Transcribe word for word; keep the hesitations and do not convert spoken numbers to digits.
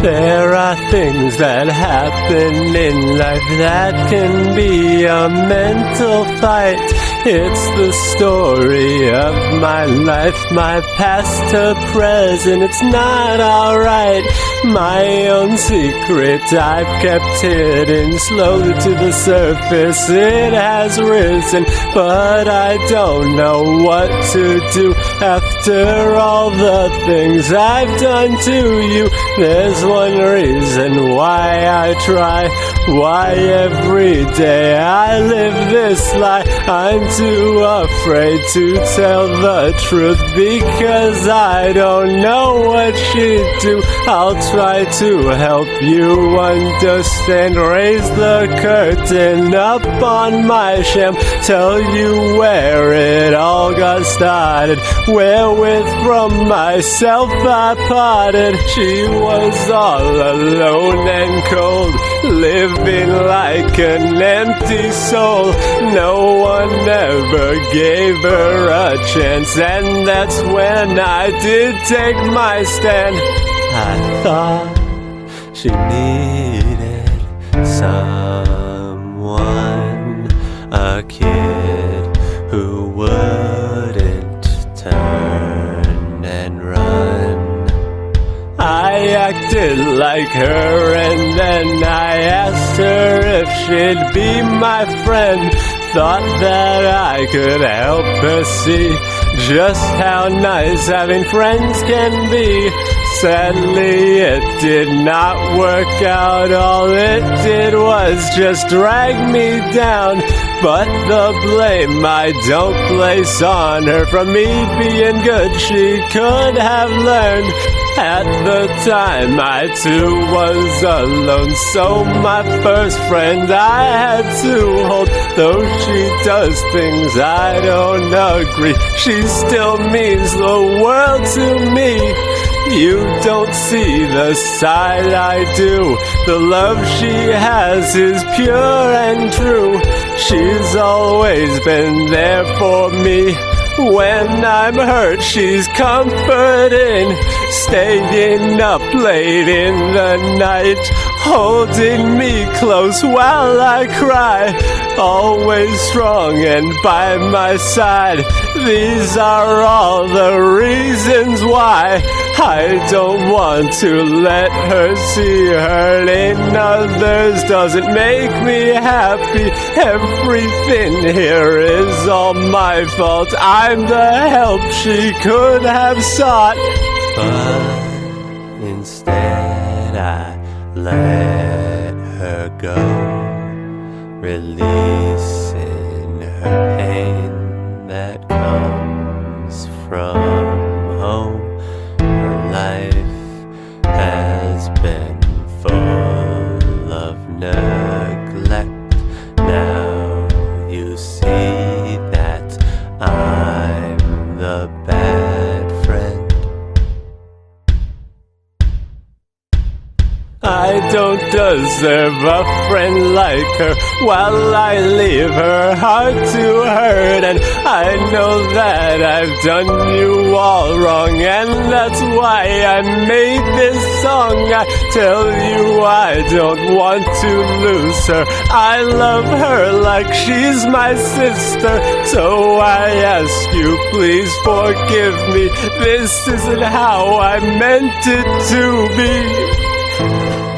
There are things that happen in life that can be a mental fight. It's the story of my life, my past to present. It's not alright. My own secret I've kept hidden. Slowly to the surface it has risen, but I don't know what to do after all the things I've done to you. There's one reason why I try, why every day I live this lie. I'm too afraid to tell the truth because I don't know what she'd do. I'll try to help you understand, raise the curtain up on my sham, tell you where it all got started, wherewith from myself I parted. She was all alone and cold, living like an empty soul. No one ever gave her a chance, and that's when I did take my stand. I thought she needed someone, a kid who wouldn't turn and run. I acted like her, and then I asked her if she'd be my friend. Thought that I could help her see just how nice having friends can be. Sadly, it did not work out. All it did was just drag me down. But the blame I don't place on her. From me being good, she could have learned. At the time, I too was alone, so my first friend I had to hold. Though she does things I don't agree, she still means the world to me. You don't see the side I do. The love she has is pure and true. She's always been there for me. When I'm hurt, she's comforting, staying up late in the night, holding me close while I cry, always strong and by my side. These are all the reasons why I don't want to let her see hurting others. Doesn't make me happy. Everything here is all my fault. I'm the help she could have sought, but instead I let her go, releasing her pain that comes from home. Her life has been full of neglect. Now you see that I'm the bad friend. I don't deserve a friend like her, while I leave her heart to hurt. And I know that I've done you all wrong, and that's why I made this song. I tell you I don't want to lose her. I love her like she's my sister. So I ask you, please forgive me. This isn't how I meant it to be.